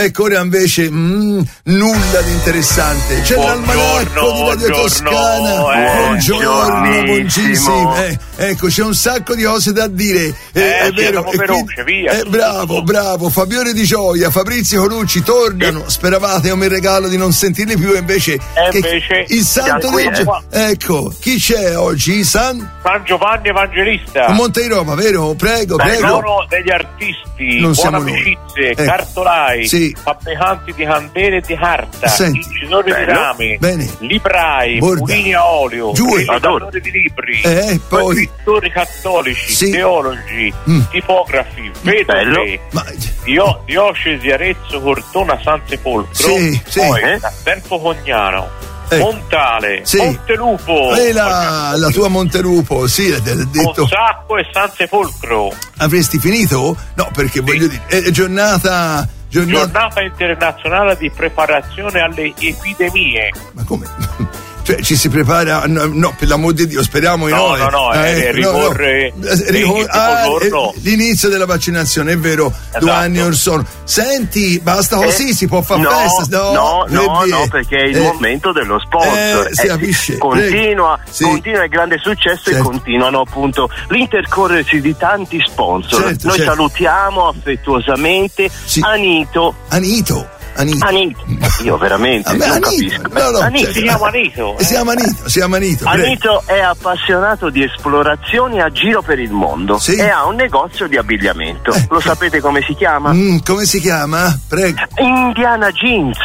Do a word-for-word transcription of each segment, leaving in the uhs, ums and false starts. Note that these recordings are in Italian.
Ecco, ora invece mm, nulla di interessante. C'è l'almanacco di Radio Toscana. Eh, Buongiorno, buonissimo. Eh, ecco, c'è un sacco di cose da dire. Eh, Eh, è vero. veloce, quindi, via. eh, bravo, bravo. Fabione Di Gioia, Fabrizio Conucci tornano. Sì. Speravate come regalo di non sentirli più, invece, eh, che, invece il santo di Gio- Ecco, chi c'è oggi? San San Giovanni Evangelista. A Monte di Roma, vero? Prego, prego. Sono degli artisti, non buone siamo amicizie, eh. cartolai, sì. fabbricanti di candele e di carta, Senti. incisori di rami, bene. librai, Borda. mulini a olio, edittori di libri, eh, poi scrittori cattolici, sì. teologi, mm. tipografi, vedovi, Ma... Dio, Diocesi Arezzo, Cortona, San Sepolcro, sì, sì. poi eh? Tempo Cognano, eh. Montale, sì. Montelupo, e la, la tua Montelupo, sì, detto. Monsacco e San Sepolcro. Avresti finito? No, perché sì. voglio dire, è giornata, giornata giornata internazionale di preparazione alle epidemie. Ma come? Cioè ci si prepara, no, no, per l'amor di Dio, speriamo in no, noi. No, no, eh, eh, ricorre no, no. Ricor- ah, l'inizio della vaccinazione, è vero, esatto. Due anni or sono. Senti, basta così, eh, si può fare no, festa? No, no, no, no, perché è il eh, momento dello sponsor. Eh, si capisce. Continua, sì. continua il grande successo certo. E continuano appunto l'intercorrersi di tanti sponsor. Certo, Noi certo. salutiamo affettuosamente sì. Anito. Anito. Anito. Anito. Io veramente non Anito. capisco. No, no, Anito. Cioè, si chiama Anito. Eh. Si chiama Anito, si chiama Anito. Anito è appassionato di esplorazioni a giro per il mondo sì. E ha un negozio di abbigliamento. Eh. Lo sapete come si chiama? Mm, come si chiama? Prego. Indiana Jeans.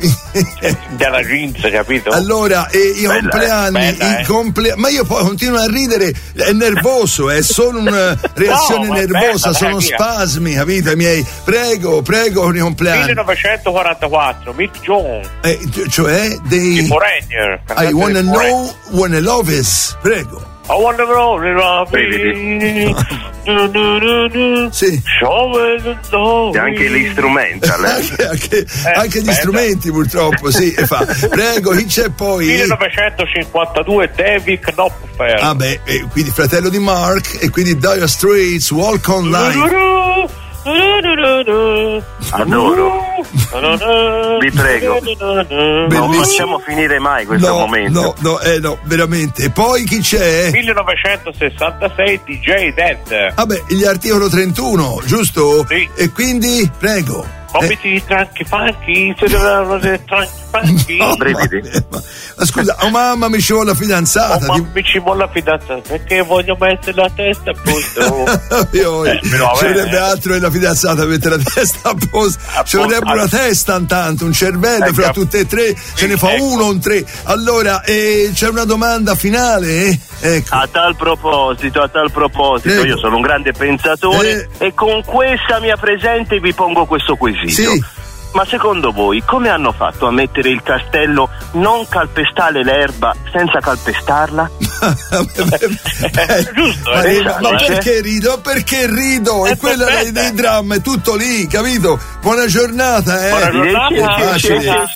Indiana Jeans, capito? Allora, eh, i bella, compleanni, bella, i eh. comple... ma io poi continuo a ridere, è nervoso, è solo una reazione no, nervosa, bella, sono dai, spasmi, capito? I miei, prego, prego con i compleanni. millenovecentoquarantaquattro, Mick Jones, eh, cioè dei i Foreigner. I wanna know, wanna love is, prego. I wanna know, love sì. E anche l'instrumental. anche, anche, eh, anche gli strumenti purtroppo, sì. E fa. Prego, chi c'è poi? millenovecentocinquantadue David Knopfler. Ah beh, eh, quindi fratello di Mark e quindi Dire Straits, Walk on Line. Adoro. Vi prego. Non facciamo finire mai questo no, momento. No, no, eh no, veramente. E poi chi c'è? millenovecentosessantasei D J Dead. Vabbè, gli articolo trentuno, giusto? Sì. E quindi, prego. Compiti tranchi funky, tranchi funky. No, brevidi. Ma, ma scusa, oh mamma mi ci vuole la fidanzata. Oh, mi ci vuole la fidanzata perché voglio mettere la testa a posto. Io, eh, ci vorrebbe altro che la fidanzata mettere la testa a posto. Ci vorrebbe una testa intanto, un cervello, fra tutte e tre, ce ne fa uno o un tre. Allora, eh, c'è una domanda finale? Eh? Ecco. A tal proposito, a tal proposito, Prego. Io sono un grande pensatore eh. e con questa mia presente vi pongo questo quesito. Sì. Ma secondo voi come hanno fatto a mettere il castello non calpestare l'erba senza calpestarla? eh, Giusto, ma, eh, ma, ma perché rido? Perché rido? E quello dei, dei dramma è tutto lì, capito? Buona giornata, eh? Buona giornata. Facile.